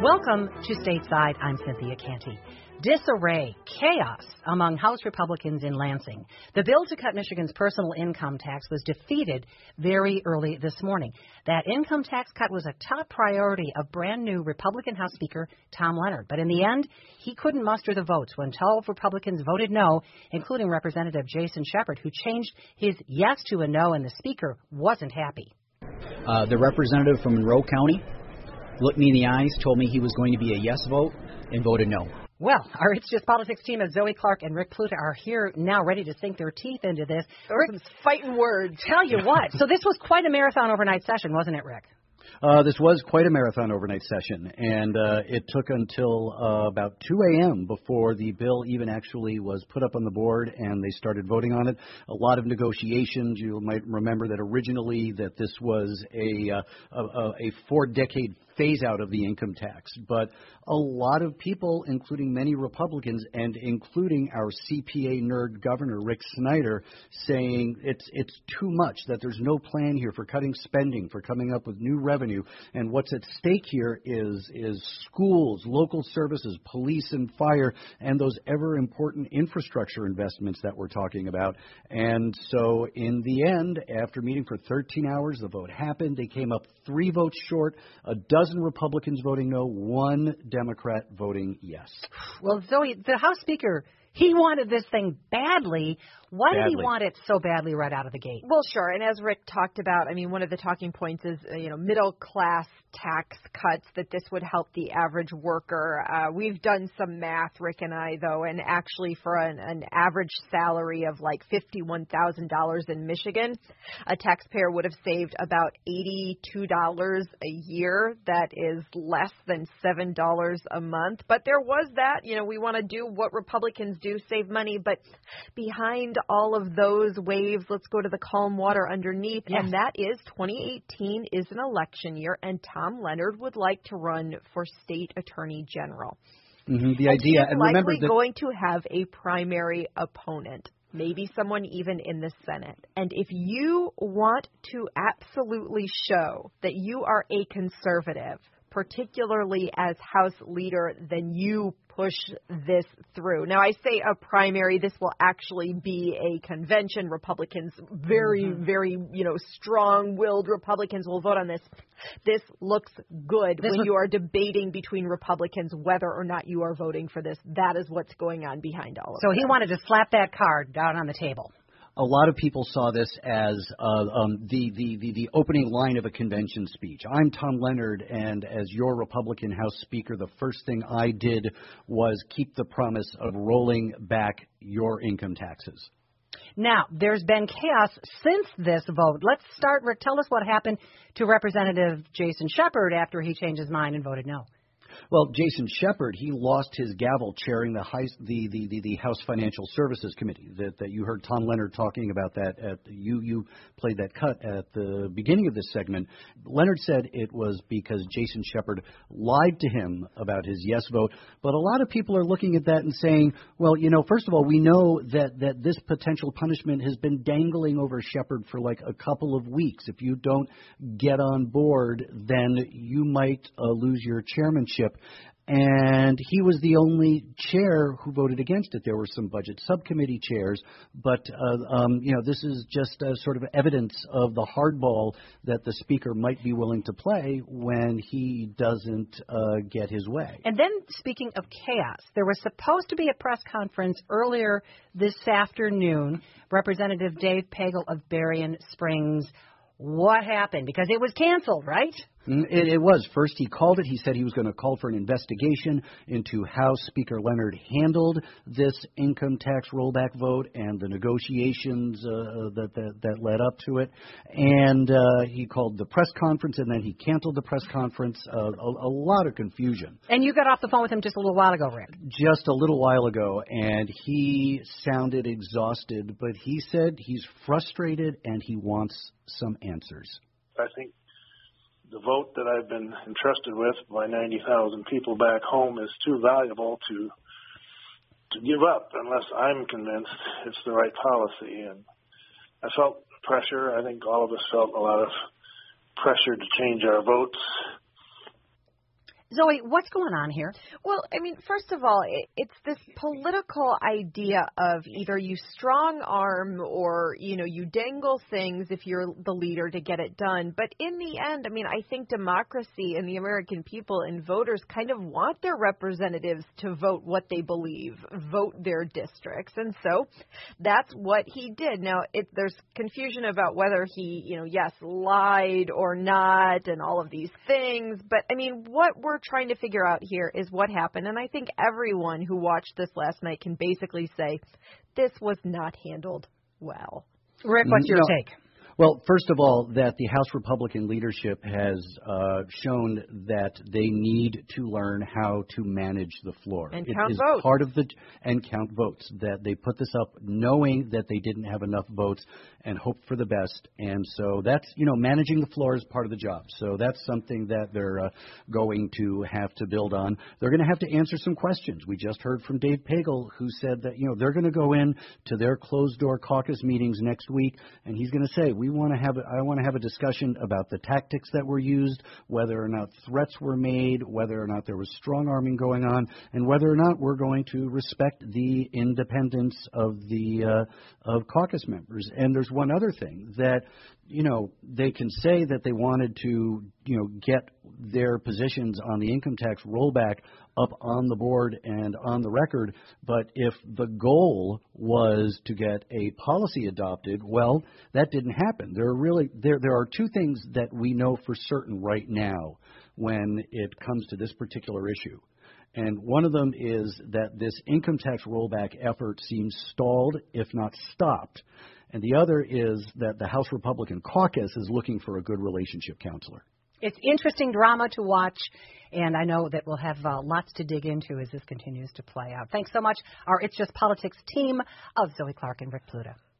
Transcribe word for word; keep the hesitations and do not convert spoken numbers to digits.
Welcome to Stateside. I'm Cynthia Canty. Disarray, chaos among House Republicans in Lansing. The bill to cut Michigan's personal income tax was defeated very early this morning. That income tax cut was a top priority of brand new Republican House Speaker Tom Leonard. But in the end, he couldn't muster the votes when twelve Republicans voted no, including Representative Jason Shepherd, who changed his yes to a no, and the Speaker wasn't happy. Uh, the representative from Monroe County looked me in the eyes, told me he was going to be a yes vote, and voted no. Well, our It's Just Politics team of Zoe Clark and Rick Pluta are here now ready to sink their teeth into this. Rick, some fighting words. Tell you what. So this was quite a marathon overnight session, wasn't it, Rick? Uh, this was quite a marathon overnight session, and uh, it took until uh, about two a.m. before the bill even actually was put up on the board and they started voting on it. A lot of negotiations. You might remember that originally that this was a, uh, a, a four-decade phase-out of the income tax, but a lot of people, including many Republicans and including our C P A nerd governor, Rick Snyder, saying it's it's too much, that there's no plan here for cutting spending, for coming up with new revenue, and what's at stake here is is schools, local services, police and fire, and those ever-important infrastructure investments that we're talking about. And so in the end, after meeting for thirteen hours, the vote happened. They came up three votes short, a dozen Republicans voting no, one Democrat voting yes. Well, Zoe, the House Speaker, he wanted this thing badly. Why badly. did he want it so badly right out of the gate? Well, sure. And as Rick talked about, I mean, one of the talking points is, uh, you know, middle class tax cuts, that this would help the average worker. Uh, we've done some math, Rick and I, though, and actually for an, an average salary of like fifty-one thousand dollars in Michigan, a taxpayer would have saved about eighty-two dollars a year. That is less than seven dollars a month. But there was that, you know, we want to do what Republicans do, save money. But behind all of those waves, let's go to the calm water underneath. Yes. And that is twenty eighteen is an election year, and Tom Leonard would like to run for state attorney general. Mm-hmm, the and idea, he's and likely remember that going to have a primary opponent, maybe someone even in the Senate. And if you want to absolutely show that you are a conservative, particularly as House leader, then you push this through. Now, I say a primary. This will actually be a convention. Republicans, very, mm-hmm. very, you know, strong-willed Republicans will vote on this. This looks good this when was- you are debating between Republicans whether or not you are voting for this. That is what's going on behind all of So this. he wanted to slap that card down on the table. a lot of people saw this as uh, um, the, the, the, the opening line of a convention speech. I'm Tom Leonard, and as your Republican House Speaker, the first thing I did was keep the promise of rolling back your income taxes. Now, there's been chaos since this vote. Let's start, Rick. Tell us what happened to Representative Jason Shepherd after he changed his mind and voted no. Well, Jason Shepherd, he lost his gavel chairing the, high, the, the, the, the House Financial Services Committee that, that you heard Tom Leonard talking about that. At you, you played that cut at the beginning of this segment. Leonard said it was because Jason Shepherd lied to him about his yes vote. But a lot of people are looking at that and saying, well, you know, first of all, we know that, that this potential punishment has been dangling over Shepherd for like a couple of weeks. If you don't get on board, then you might uh, lose your chairmanship. And he was the only chair who voted against it. There were some budget subcommittee chairs, but, uh, um, you know, this is just a sort of evidence of the hardball that the speaker might be willing to play when he doesn't uh, get his way. And then, speaking of chaos, there was supposed to be a press conference earlier this afternoon. Representative Dave Pagel of Berrien Springs. What happened? Because it was canceled, right? It, it was. First, he called it. He said he was going to call for an investigation into how Speaker Leonard handled this income tax rollback vote and the negotiations uh, that, that that led up to it. And uh, he called the press conference, and then he canceled the press conference. Uh, a, a lot of confusion. And you got off the phone with him just a little while ago, Rick. Just a little while ago, and he sounded exhausted, but he said he's frustrated and he wants some answers. I think the vote that I've been entrusted with by ninety thousand people back home is too valuable to to give up unless I'm convinced it's the right policy. And I felt pressure. I think all of us felt a lot of pressure to change our votes. Zoe, what's going on here? Well, I mean, first of all, it, it's this political idea of either you strong arm or, you know, you dangle things if you're the leader to get it done. But in the end, I mean, I think democracy and the American people and voters kind of want their representatives to vote what they believe, vote their districts. And so that's what he did. Now, it, there's confusion about whether he, you know, yes, lied or not and all of these things. But, I mean, what we're trying to figure out here is what happened. And I think everyone who watched this last night can basically say this was not handled well. Rick, what's your No. take? Well, first of all, that the House Republican leadership has uh, shown that they need to learn how to manage the floor. And it count is votes. part of the and count votes. That they put this up knowing that they didn't have enough votes and hoped for the best. And so that's, you know, managing the floor is part of the job. So that's something that they're uh, going to have to build on. They're going to have to answer some questions. We just heard from Dave Pagel, who said that, you know, they're going to go in to their closed-door caucus meetings next week, and he's going to say, we want to have, I want to have a discussion about the tactics that were used, whether or not threats were made, whether or not there was strong-arming going on, and whether or not we're going to respect the independence of the uh, of caucus members. And there's one other thing that, you know, they can say that they wanted to, you know, get their positions on the income tax rollback up on the board and on the record, but if the goal was to get a policy adopted, well, that didn't happen. There are really there there are two things that we know for certain right now when it comes to this particular issue. And one of them is that this income tax rollback effort seems stalled, if not stopped. And the other is that the House Republican caucus is looking for a good relationship counselor. It's interesting drama to watch, and I know that we'll have uh, lots to dig into as this continues to play out. Thanks so much, our It's Just Politics team of Zoe Clark and Rick Pluta.